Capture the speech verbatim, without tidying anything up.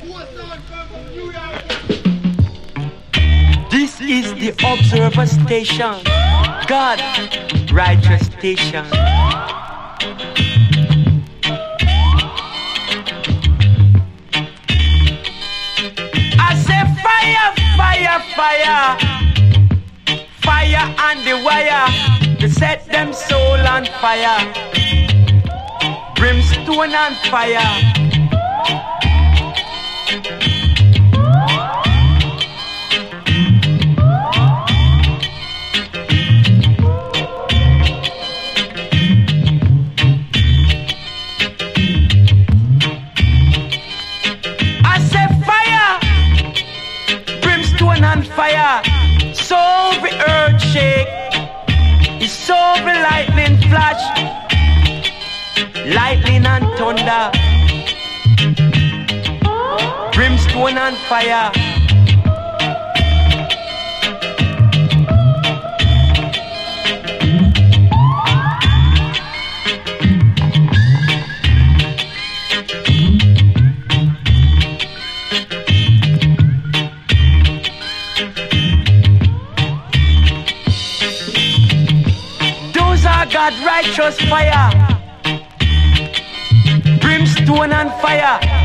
This is the Observer Station, God, Righteous Station. I say fire, fire, fire, fire on the wire, to set them soul on fire, brimstone on fire. Fire, so the earth shake, it's so the lightning flash, lightning and thunder, brimstone and fire. God righteous fire, brimstone and fire.